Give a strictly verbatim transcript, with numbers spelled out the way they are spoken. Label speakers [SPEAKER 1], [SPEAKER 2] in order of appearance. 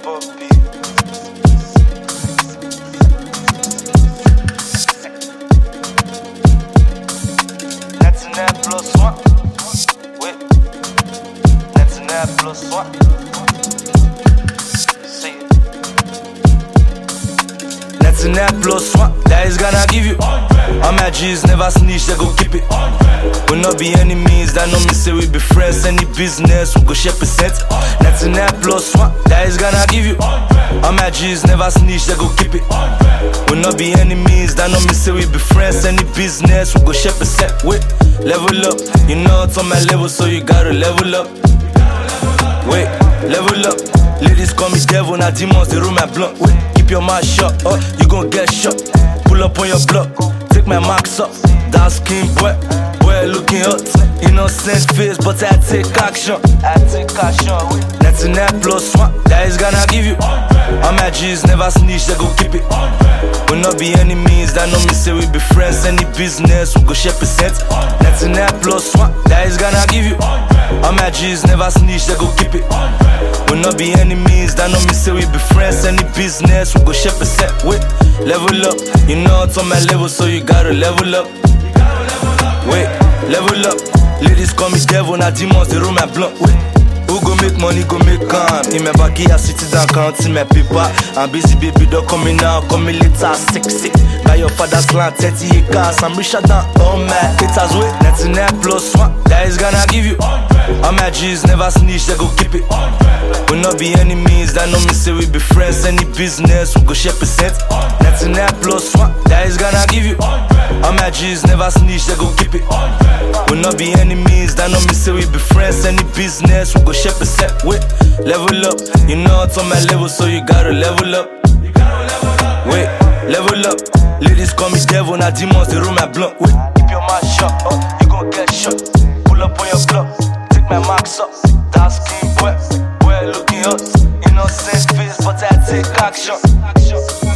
[SPEAKER 1] Bobby. Netinette plus one. Oui. Netinette plus one. See it. Netinette plus one. That is gonna give you. All my G's never snitch, they go keep it. We not be enemies, that no me say we be friends. Any business, we go share percent. Netinette plus one. That is gonna give you. All my G's never snitch, they go keep it. We not be enemies, that no me say we be friends. Any business, we go share percent. Wait, level up. You know it's on my level, so you gotta level up. Wait, level up. Ladies call me devil, now demons they roll my blunt. Wait, keep your mouth shut, oh, you gon' get shot. Pull up on your block, take my marks up. Dark skin boy, boy looking hot. Innocent face, but I take action. I take action. Netinette plus one, that is gonna give you. All my G's never snitch, they go keep it. We not be enemies, that no me say we be friends. Any business, we go share percent. Netinette plus one, that is gonna give you. All my G's never snitch, they go keep it. We not be enemies, that no me say we be friends. Any business, we go share percent. Wait, level up. You know it's on my level, so you gotta level up. Wait, level up. Ladies call me devil, now demons they roll my blunt. Wait, who go make money, go make calm. In my backyard, sitting down, counting my paper. I'm busy, baby, don't call me now, call me later. Sick, sick. Buy your father's land, thirty acres. I'm richer than all my haters. Wait, Netinette plus one, that is gonna give you. All my G's never snitch, they go keep it. We not be enemies, that no me say we be friends. Any business, we go share percent. Netinette plus one, that is gonna give you. All my G's never snitch, they go keep it. We not be enemies, that no me say we be friends. Any business, we go share percent. Wait, level up. You know it's on my level, so you gotta level up. Wait, level up. Ladies call me devil, now demons they roll my blunt. Wait, keep your mouth shut, oh, you gon' get shot. Pull up on your block, take my marks up. Dark skin boy, boy looking hot. Innocent face, but I take action.